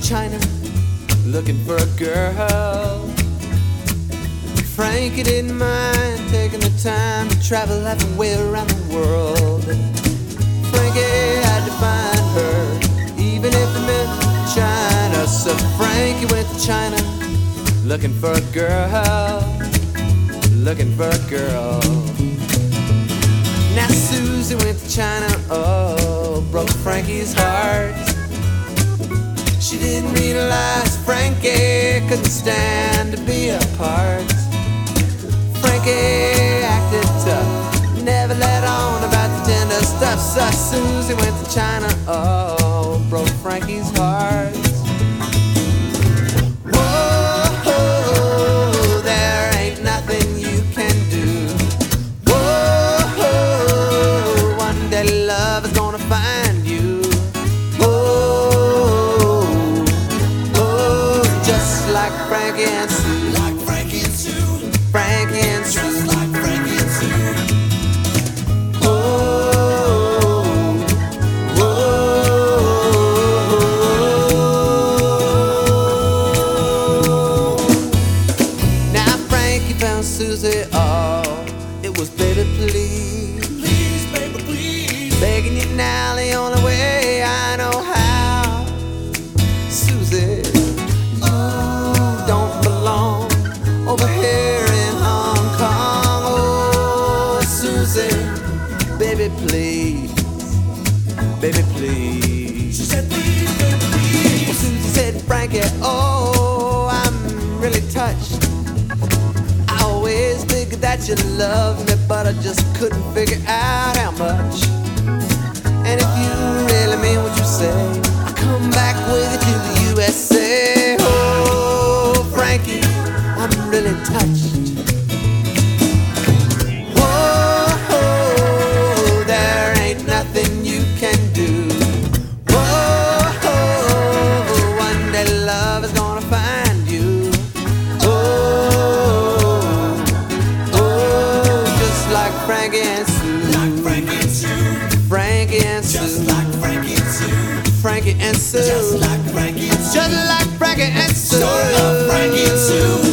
China looking for a girl. Frankie didn't mind taking the time to travel halfway around the world. Frankie had to find her, even if it meant China. So Frankie went to China looking for a girl, looking for a girl. Now Susie went to China, oh, broke Frankie's heart. She didn't realize Frankie couldn't stand to be apart. Frankie acted tough, never let on about the tender stuff. So Susie went to China, oh, broke Frankie's heart. Whoa, there ain't nothing you can do. Whoa, one day love is gonna find you. Like Frankie and Sue, like Frankie and Sue, Frankie and Sue, just like Frankie and Sue. Oh, oh. Now Frankie found Susie, oh, it was baby please, Please, baby, please, begging you now the only way I know how. Susie, don't belong over here in Hong Kong. Oh, Susie, baby, please, baby, please. she said please, baby, Oh, please. Susie said, Frankie, oh, I'm really touched. I always figured that you loved me, but I just couldn't figure out how much. And if you really mean what you say, I'll come back with you to the USA. Oh, Frankie, I'm really touched. Whoa, there ain't nothing you can do. Whoa, one day love is gonna find you. Oh, just like Frankie and Sue, Like Frankie and Sue, Frankie and Sue, just like Frankie and Sue, Frankie and Sue, just like Frankie and Sue. just like Frankie and Sue. Story of Frankie and Sue.